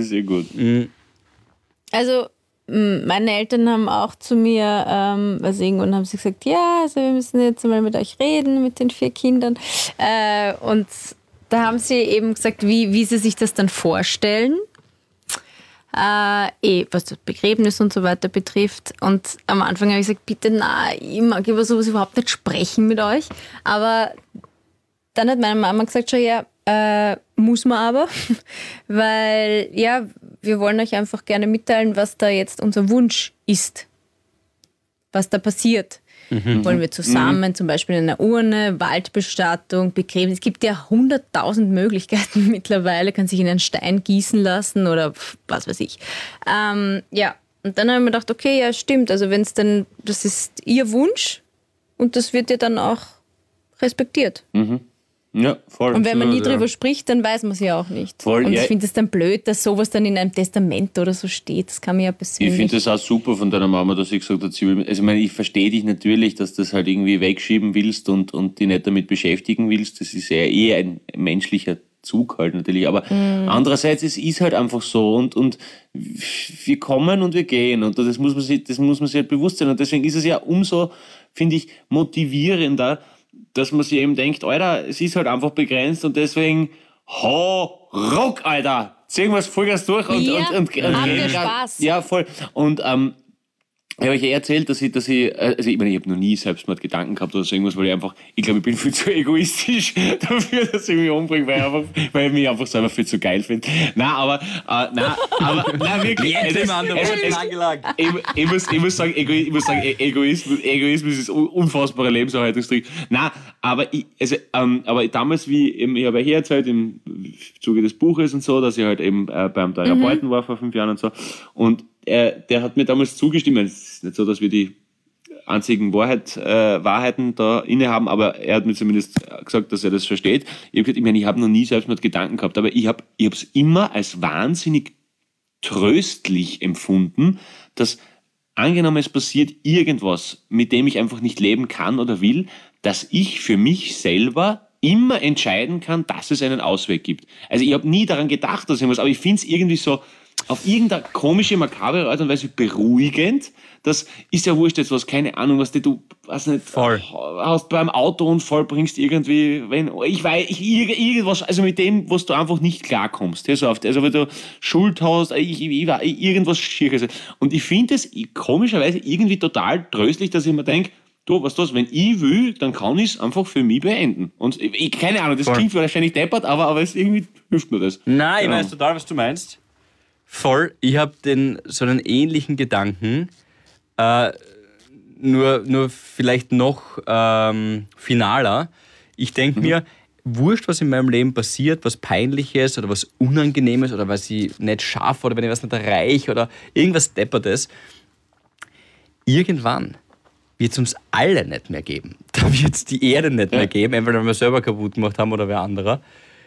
B: Also, meine Eltern haben auch zu mir, irgendwann haben sie gesagt, ja, also wir müssen jetzt mal mit euch reden, mit den 4 Kindern. Und da haben sie eben gesagt, wie sie sich das dann vorstellen, was das Begräbnis und so weiter betrifft. Und am Anfang habe ich gesagt, bitte, ich mag über sowas überhaupt nicht sprechen mit euch. Aber dann hat meine Mama gesagt, schon, ja, muss man aber, weil, ja, wir wollen euch einfach gerne mitteilen, was da jetzt unser Wunsch ist, was da passiert. Wollen wir zusammen, zum Beispiel in einer Urne, Waldbestattung, Begräbnis. Es gibt ja 100.000 Möglichkeiten mittlerweile, kann sich in einen Stein gießen lassen oder was weiß ich. Ja, und dann haben wir gedacht, okay, ja, stimmt, also wenn es dann, das ist ihr Wunsch und das wird ja dann auch respektiert.
D: Ja, voll.
B: Und wenn man nie drüber spricht, dann weiß man es ja auch nicht. Voll, und ich finde es dann blöd, dass sowas dann in einem Testament oder so steht. Das kann man ja persönlich...
D: Ich finde das auch super von deiner Mama, dass sie gesagt hat, sie will... Also ich meine, ich verstehe dich natürlich, dass du das halt irgendwie wegschieben willst und dich nicht damit beschäftigen willst. Das ist ja ein menschlicher Zug halt natürlich. Aber andererseits, es ist halt einfach so und wir kommen und wir gehen und das muss man sich halt bewusst sein. Und deswegen ist es ja umso, finde ich, motivierender, dass man sich eben denkt, Alter, es ist halt einfach begrenzt und deswegen Ruck, Alter, ziehen wir es Vollgas durch und
B: haben wir Spaß.
D: Ja, voll. Und ich habe euch ja erzählt, dass ich meine, ich habe noch nie Selbstmordgedanken gehabt oder so irgendwas, weil ich glaube, ich bin viel zu egoistisch dafür, dass ich mich umbringe, weil ich mich einfach selber viel zu geil finde. Nein, wirklich. Ich muss sagen, Egoismus ist unfassbarer Lebenserhaltungstrick. Nein, aber damals, ich habe ja hier erzählt, im Zuge des Buches und so, dass ich halt eben beim Therapeuten war vor 5 Jahren und so, und der hat mir damals zugestimmt. Es ist nicht so, dass wir die einzigen Wahrheiten da innehaben, aber er hat mir zumindest gesagt, dass er das versteht. Ich habe gesagt, ich habe noch nie Selbstmordgedanken gehabt, aber ich habe es immer als wahnsinnig tröstlich empfunden, dass angenommen, es passiert irgendwas, mit dem ich einfach nicht leben kann oder will, dass ich für mich selber immer entscheiden kann, dass es einen Ausweg gibt. Also ich habe nie daran gedacht, dass irgendwas, aber ich finde es irgendwie so auf irgendeine komische, makabere Art und Weise beruhigend. Das ist ja wurscht jetzt was, keine Ahnung, was du weiß nicht, hast beim Autounfall bringst irgendwie, irgendwas, also mit dem, was du einfach nicht klarkommst. Ja, so oft, also wenn du Schuld hast, irgendwas Schieres. Und ich finde es komischerweise irgendwie total tröstlich, dass ich mir denke, du, weißt du was, wenn ich will, dann kann ich es einfach für mich beenden. Und keine Ahnung, das klingt wahrscheinlich deppert, aber es irgendwie hilft mir das.
A: Nein, ich weiß total, was du meinst. Voll, ich habe so einen ähnlichen Gedanken, nur vielleicht noch finaler. Ich denke mir, wurscht, was in meinem Leben passiert, was Peinliches oder was Unangenehmes oder was ich nicht schaffe oder wenn ich was nicht erreiche oder irgendwas Deppertes, irgendwann wird es uns alle nicht mehr geben. Da wird es die Erde nicht mehr geben, entweder wenn wir selber kaputt gemacht haben oder wer anderer.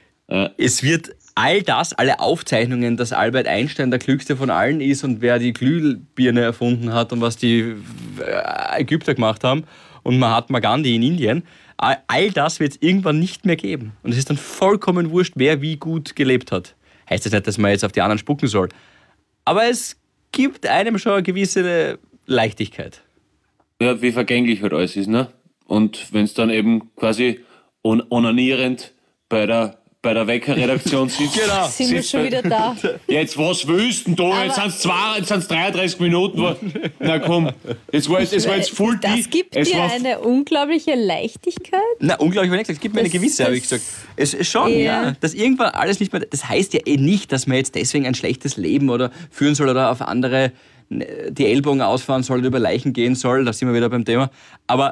A: Es wird all das, alle Aufzeichnungen, dass Albert Einstein der Klügste von allen ist und wer die Glühbirne erfunden hat und was die Ägypter gemacht haben und Mahatma Gandhi in Indien, all das wird es irgendwann nicht mehr geben. Und es ist dann vollkommen wurscht, wer wie gut gelebt hat. Heißt das nicht, dass man jetzt auf die anderen spucken soll. Aber es gibt einem schon eine gewisse Leichtigkeit.
D: Ja, wie vergänglich halt alles ist, ne? Und wenn es dann eben quasi onanierend bei der Wecker-Redaktion sitzt.
A: Genau.
B: Sind wir schon wieder da?
D: Jetzt, was willst du denn da? Jetzt sind es 33 Minuten. Na komm, es war jetzt voll
B: Das gibt dir eine unglaubliche Leichtigkeit?
A: Na, unglaublich, wenn ich gesagt, es gibt mir eine gewisse, habe ich gesagt. Es ist schon, ja, dass irgendwann alles nicht mehr, das heißt ja nicht, dass man jetzt deswegen ein schlechtes Leben oder führen soll oder auf andere die Ellbogen ausfahren soll oder über Leichen gehen soll, da sind wir wieder beim Thema. Aber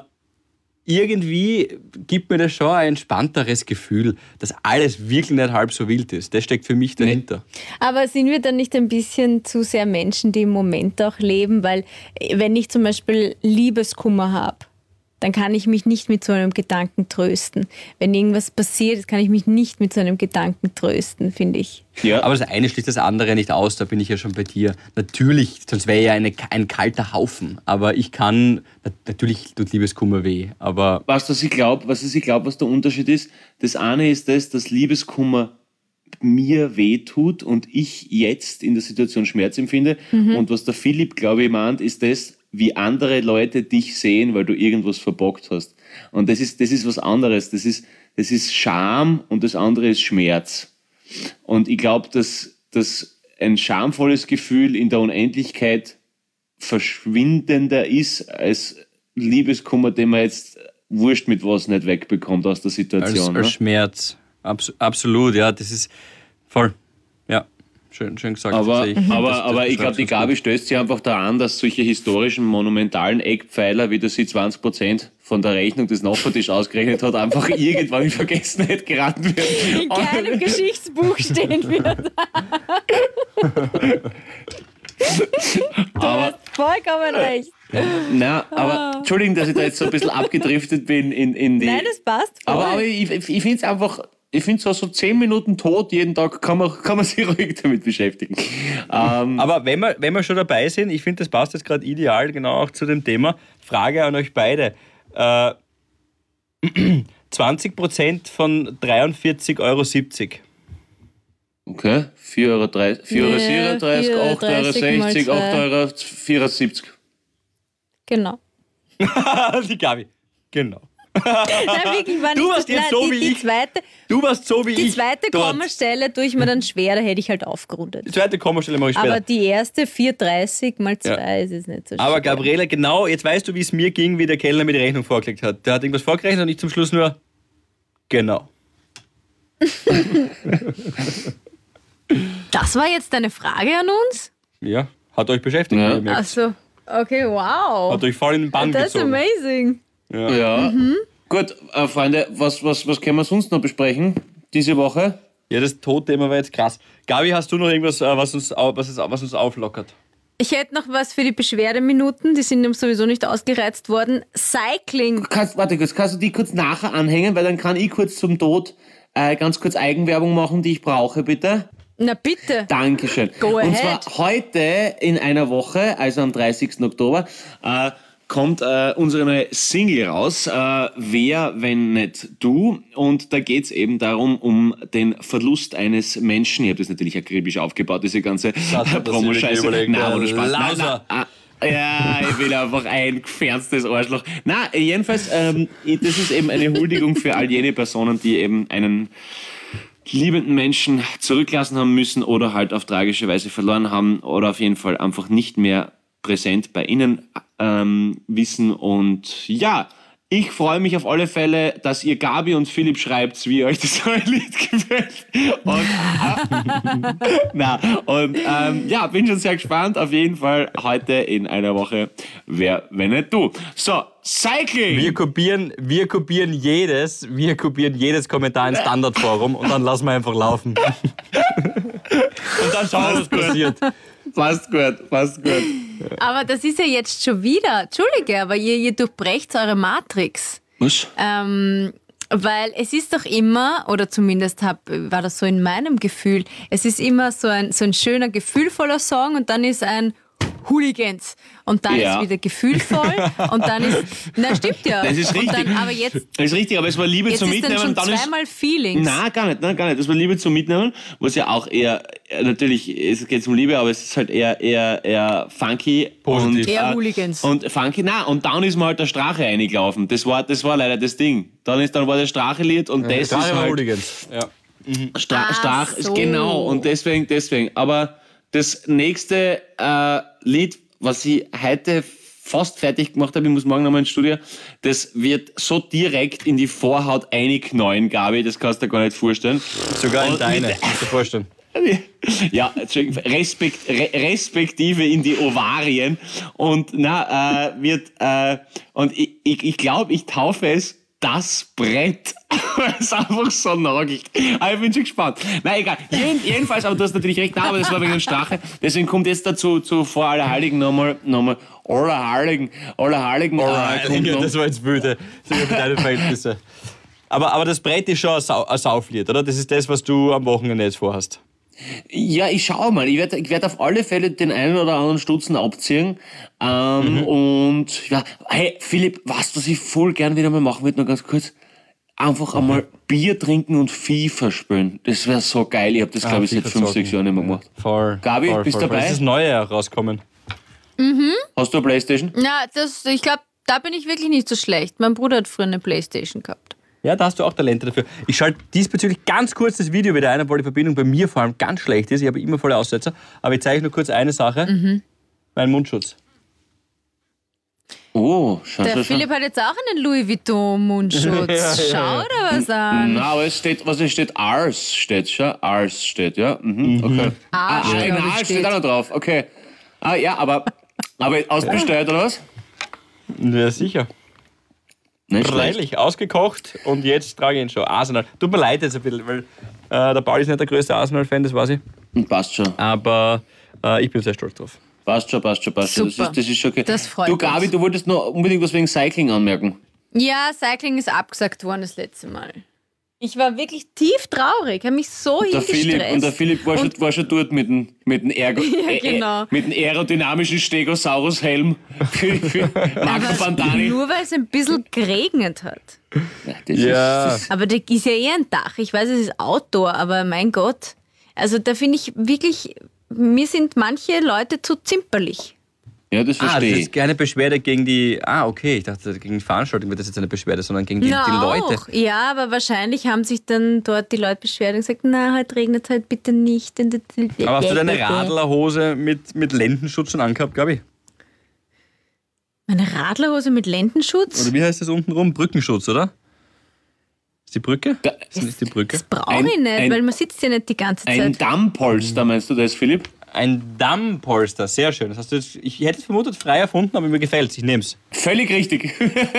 A: irgendwie gibt mir das schon ein entspannteres Gefühl, dass alles wirklich nicht halb so wild ist. Das steckt für mich dahinter.
B: Aber sind wir dann nicht ein bisschen zu sehr Menschen, die im Moment auch leben? Weil wenn ich zum Beispiel Liebeskummer habe, dann kann ich mich nicht mit so einem Gedanken trösten. Wenn irgendwas passiert, kann ich mich nicht mit so einem Gedanken trösten, finde ich.
A: Ja. Aber das eine schließt das andere nicht aus, da bin ich ja schon bei dir. Natürlich, sonst wäre ja ein kalter Haufen. Aber ich kann, natürlich tut Liebeskummer weh, aber...
D: Was ich glaube, was der Unterschied ist, das eine ist das, dass Liebeskummer mir wehtut und ich jetzt in der Situation Schmerz empfinde. Und was der Philipp, glaube ich, meint, ist das, wie andere Leute dich sehen, weil du irgendwas verbockt hast. Und das ist was anderes. Das ist Scham und das andere ist Schmerz. Und ich glaube, dass ein schamvolles Gefühl in der Unendlichkeit verschwindender ist als Liebeskummer, den man jetzt wurscht mit was nicht wegbekommt aus der Situation.
A: Als Schmerz. Absolut, ja, das ist voll. Ja. Schön gesagt.
D: Aber ich glaube, die Gabi stößt sich einfach daran, dass solche historischen, monumentalen Eckpfeiler, wie das sie 20% von der Rechnung des Nachbartisch ausgerechnet hat, einfach irgendwann in Vergessenheit geraten werden.
B: In keinem Geschichtsbuch stehen wird. Du hast vollkommen recht.
D: Na, aber Entschuldigung, dass ich da jetzt so ein bisschen abgedriftet bin in die...
B: Nein, das passt voll.
D: Aber ich finde es einfach... Ich finde so 10 Minuten tot jeden Tag kann man sich ruhig damit beschäftigen.
A: Aber wenn wir schon dabei sind, ich finde, das passt jetzt gerade ideal genau auch zu dem Thema. Frage an euch beide. 20% von 43,70 Euro.
D: Okay, 4,37 Euro, 8,60 Euro, 8,74 Euro.
B: Genau.
A: Die Gabi. Genau.
B: Nein, wirklich,
A: Du warst jetzt so wie ich. Du warst so wie ich.
B: Die zweite Kommastelle tue ich mir dann schwer, da hätte ich halt aufgerundet.
A: Die zweite Kommastelle mache ich später.
B: Aber die erste 4,30 mal 2 ist es nicht so schwer.
A: Aber Gabriele, genau, jetzt weißt du, wie es mir ging, wie der Kellner mir die Rechnung vorgelegt hat. Der hat irgendwas vorgerechnet und ich zum Schluss nur, genau.
B: Das war jetzt deine Frage an uns?
A: Ja, hat euch beschäftigt. Ja.
B: Ach so, okay, wow.
A: Hat euch voll in den Bann
B: That's
A: gezogen.
B: amazing.
D: Ja. Gut, Freunde, was können wir sonst noch besprechen diese Woche?
A: Ja, das Todthema war jetzt krass. Gabi, hast du noch irgendwas, was uns auflockert?
B: Ich hätte noch was für die Beschwerdeminuten, die sind sowieso nicht ausgereizt worden. Cycling.
D: Kannst du die kurz nachher anhängen, weil dann kann ich kurz zum Tod ganz kurz Eigenwerbung machen, die ich brauche, bitte.
B: Na bitte.
D: Dankeschön.
B: Go
D: Und
B: ahead.
D: zwar heute in einer Woche, also am 30. Oktober, kommt unsere neue Single raus, Wer, wenn nicht du. Und da geht's eben darum, um den Verlust eines Menschen. Ich habe das natürlich akribisch aufgebaut, diese ganze Promo-Scheiße. Ja, ich bin einfach ein gefährliches Arschloch. Na, jedenfalls, das ist eben eine Huldigung für all jene Personen, die eben einen liebenden Menschen zurücklassen haben müssen oder halt auf tragische Weise verloren haben oder auf jeden Fall einfach nicht mehr präsent bei ihnen wissen. Und ja, Ich freue mich auf alle Fälle, dass ihr Gabi und Philipp schreibt, wie euch das neue Lied gefällt. Und, bin schon sehr gespannt. Auf jeden Fall heute in einer Woche. Wer, wenn nicht du. So, Cycling.
A: Wir kopieren jedes Kommentar ins Standardforum und dann lassen wir einfach laufen. Und dann schauen wir, was passiert.
D: Passt gut.
B: Aber das ist ja jetzt schon wieder, Entschuldige, aber ihr durchbrecht eure Matrix.
D: Was?
B: Weil es ist doch immer, oder zumindest war das so in meinem Gefühl, es ist immer so ein schöner, gefühlvoller Song und dann ist ein Hooligans und dann ist wieder gefühlvoll und dann ist, na stimmt ja.
D: Das ist richtig.
B: Dann, aber jetzt,
D: das ist richtig, aber es war Liebe
B: jetzt
D: zum
B: ist
D: Mitnehmen.
B: dann schon zweimal Feelings.
D: Nein, gar nicht. Das war Liebe zum Mitnehmen, was ja auch eher, natürlich, es geht um Liebe, aber es ist halt eher funky.
A: Positiv.
D: Und,
B: Eher Hooligans.
D: Und funky, und dann ist mir halt der Strache reingelaufen. Das war leider das Ding. Dann war das Strache-Lied und das ist halt...
A: Hooligans. Ja.
D: Strach,
B: so.
D: genau, und deswegen. Aber das nächste Lied, was ich heute fast fertig gemacht habe, ich muss morgen nochmal ins Studio, das wird so direkt in die Vorhaut einknallen, Gabi, das kannst du dir gar nicht vorstellen.
A: Sogar in
D: Und
A: deine, kannst du dir vorstellen.
D: Ja, respektive in die Ovarien. Und und ich glaube, ich taufe es das Brett. Weil es einfach so nagelt. Aber ich bin schon gespannt. Nein, egal. Jedenfalls, aber du hast natürlich recht, aber das war wegen dem Strache. Deswegen kommt jetzt dazu vor Allerheiligen nochmal Allerheiligen.
A: Das war jetzt wüde. Das sind deine Verhältnisse. Aber das Brett ist schon ein Sauflied, oder? Das ist das, was du am Wochenende jetzt vorhast.
D: Ja, ich schau mal. Ich werd auf alle Fälle den einen oder anderen Stutzen abziehen. Und ja, hey, Philipp, weißt du, was ich voll gern wieder mal machen würde, noch ganz kurz? Einfach einmal Bier trinken und FIFA spielen. Das wäre so geil. Ich habe das, glaube ich, seit 5-6 Jahren nicht mehr gemacht.
A: Voll.
D: Gabi, bist du dabei?
A: Das ist das Neue rauskommen.
D: Hast du eine Playstation?
B: Ja, ich glaube, da bin ich wirklich nicht so schlecht. Mein Bruder hat früher eine Playstation gehabt.
A: Ja, da hast du auch Talente dafür. Ich schalte diesbezüglich ganz kurz das Video wieder ein, obwohl die Verbindung bei mir vor allem ganz schlecht ist. Ich habe immer volle Aussetzer. Aber ich zeige nur kurz eine Sache. Mein Mundschutz.
D: Oh, schau.
B: Der Philipp hat jetzt auch einen Louis Vuitton-Mundschutz. Schau dir was an.
D: Na, aber es steht Ars, steht schon. Ars steht, ja. Okay.
B: Arsch,
D: in
B: glaub ich,
D: Ars steht auch noch drauf. Okay. Ja, aber ausbestellt oder was?
A: Ja, sicher.
D: Nicht schlecht.
A: Freilich, ausgekocht und jetzt trage ich ihn schon. Arsenal. Tut mir leid jetzt ein bisschen, weil der Paul ist nicht der größte Arsenal-Fan, das weiß ich.
D: Passt schon.
A: Aber ich bin sehr stolz drauf.
D: Passt schon.
B: Super.
D: Das ist schon okay.
B: Das freut
D: Du, Gabi,
B: uns.
D: du wolltest noch unbedingt was wegen Cycling anmerken.
B: Ja, Cycling ist abgesagt worden das letzte Mal. Ich war wirklich tief traurig, habe mich so
D: Der
B: hingestresst.
D: Philipp war schon dort mit dem
B: genau.
D: mit dem aerodynamischen Stegosaurus-Helm für Marco Pantani.
B: Nur weil es ein bisschen geregnet hat.
D: Das
B: Aber da ist ja eher ein Dach. Ich weiß, es ist Outdoor, aber mein Gott. Also da finde ich wirklich, mir sind manche Leute zu zimperlich.
D: das
A: Das
D: verstehe
A: ist keine Beschwerde gegen die... okay, ich dachte, gegen die Veranstaltung wird das jetzt eine Beschwerde, sondern gegen die Leute.
B: Auch. Ja, aber wahrscheinlich haben sich dann dort die Leute beschwert und gesagt, na, heute regnet halt bitte nicht.
A: Aber hast du deine Radlerhose mit Lendenschutz schon angehabt, Gabi?
B: Meine Radlerhose mit Lendenschutz?
A: Oder wie heißt das unten rum? Brückenschutz, oder? Ist die Brücke? Ist nicht die Brücke?
B: Das brauche ich nicht, weil man sitzt ja nicht die ganze Zeit.
D: Ein Dammpolster, meinst du das, Philipp?
A: Ein Dammpolster, sehr schön. Das hast du jetzt, ich hätte es vermutet frei erfunden, aber mir gefällt es. Ich nehme es.
D: Völlig richtig.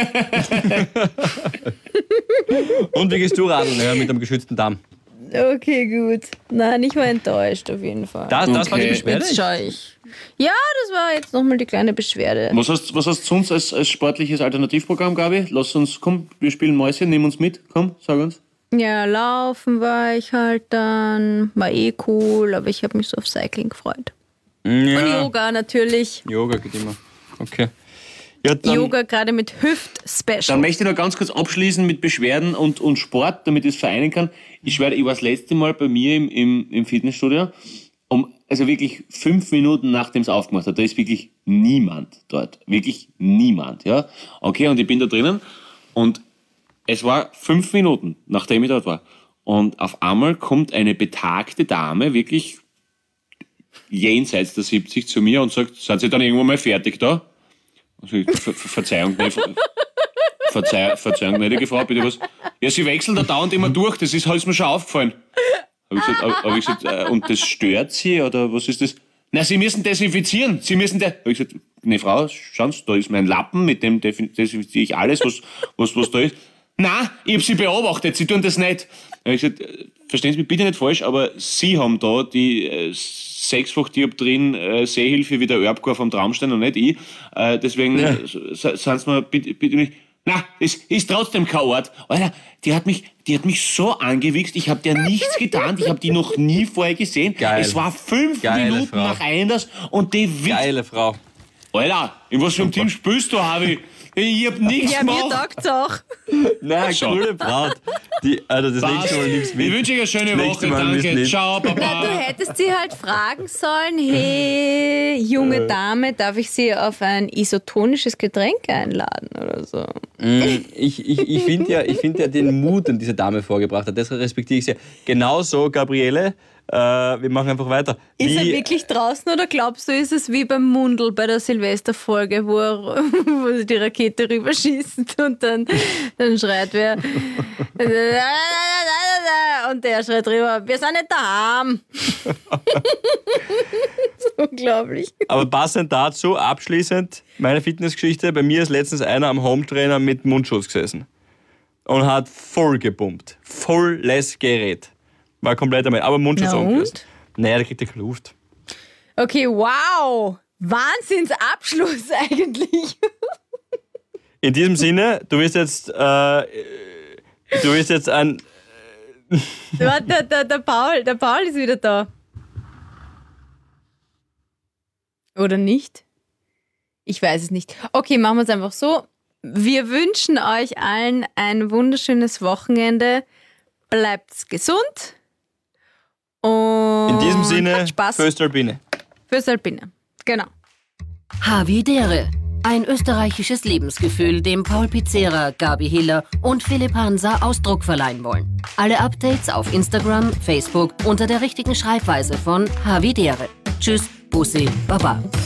A: Und wie gehst du radeln mit einem geschützten Damm?
B: Okay, gut. Nein, ich war enttäuscht auf jeden Fall.
A: Das war die
D: Okay.
A: Beschwerde?
B: Jetzt schaue ich. Ja, das war jetzt nochmal die kleine Beschwerde.
D: Was hast du sonst als sportliches Alternativprogramm, Gabi? Lass uns, komm, wir spielen Mäuschen, nimm uns mit. Komm, sag uns.
B: Ja, laufen war ich halt dann. War cool, aber ich habe mich so auf Cycling gefreut.
A: Ja.
B: Und Yoga natürlich.
A: Yoga geht immer. Okay. Ja, dann,
B: Yoga gerade mit Hüft-Special.
D: Dann möchte ich noch ganz kurz abschließen mit Beschwerden und Sport, damit ich es vereinen kann. Ich schwöre, ich war das letzte Mal bei mir im Fitnessstudio, also wirklich 5 Minuten nachdem es aufgemacht hat. Da ist wirklich niemand dort. Wirklich niemand, ja. Okay, und ich bin da drinnen und es war 5 Minuten, nachdem ich dort war. Und auf einmal kommt eine betagte Dame, wirklich jenseits der 70, zu mir und sagt, seid ihr dann irgendwann mal fertig da? Also, Verzeihung, Verzeihung, gnädige Frau, bitte was? Ja, Sie wechseln da dauernd immer durch, das ist mir schon aufgefallen. Hab ich gesagt, und das stört Sie, oder was ist das? Na, Sie müssen desinfizieren, hab ich gesagt, ne Frau, schauen Sie, da ist mein Lappen, mit dem desinfiziere ich alles, was da ist. Na, ich hab Sie beobachtet, Sie tun das nicht. Hab ich gesagt, verstehen Sie mich bitte nicht falsch, aber Sie haben da die 6-fach Dioptrien Sehhilfe wie der Erbgar vom Traumstein und nicht ich. Deswegen sind Sie mir bitte nicht. Na, es ist trotzdem kein Ort. Alter, die hat mich so angewichst, ich habe der nichts getan, ich habe die noch nie vorher gesehen.
A: Geil.
D: Es war 5 Minuten
A: Frau.
D: nach 1 und die
A: Geile Frau.
D: Alter, in was für einem Team spielst du, Harvey? Ich hab nichts
B: Ja, mir
D: gemacht.
B: sagt's auch.
A: Nein,
D: So.
A: coole Braut. Also das nächste Mal nimmst
D: Ich
A: mit.
D: wünsche euch eine schöne
A: Das
D: Woche,
A: nächste Mal nimmst
D: danke.
A: mit.
D: Ciao,
B: Na, du
D: Baba.
B: hättest sie halt fragen sollen, hey, junge Dame, darf ich Sie auf ein isotonisches Getränk einladen oder so?
A: Ich finde ja den Mut, den diese Dame vorgebracht hat, das respektiere ich sehr. Genauso, Gabriele, wir machen einfach weiter.
B: Ist er wirklich draußen oder glaubst du, ist es wie beim Mundl bei der Silvesterfolge, wo sie die Rakete rüberschießt und dann schreit wer und der schreit rüber, wir sind nicht daheim. Das ist unglaublich.
A: Aber passend dazu, abschließend, meine Fitnessgeschichte, bei mir ist letztens einer am Hometrainer mit Mundschutz gesessen und hat voll gepumpt. Volles Gerät. War komplett damit, aber Mundschutz
B: Na
A: umgesetzt.
B: und?
A: Naja, da kriegt er keine Luft.
B: Okay, wow. Wahnsinnsabschluss eigentlich.
A: In diesem Sinne, du wirst jetzt ein...
B: Warte, der Paul ist wieder da. Oder nicht? Ich weiß es nicht. Okay, machen wir es einfach so. Wir wünschen euch allen ein wunderschönes Wochenende. Bleibt gesund. Und
A: In diesem Sinne,
B: habt Spaß
A: Föstalpine.
B: fürs Alpine. Genau.
C: Havidere. Ein österreichisches Lebensgefühl, dem Paul Pizzera, Gabi Hiller und Philipp Hansa Ausdruck verleihen wollen. Alle Updates auf Instagram, Facebook unter der richtigen Schreibweise von Havidere. Tschüss, Bussi, Baba.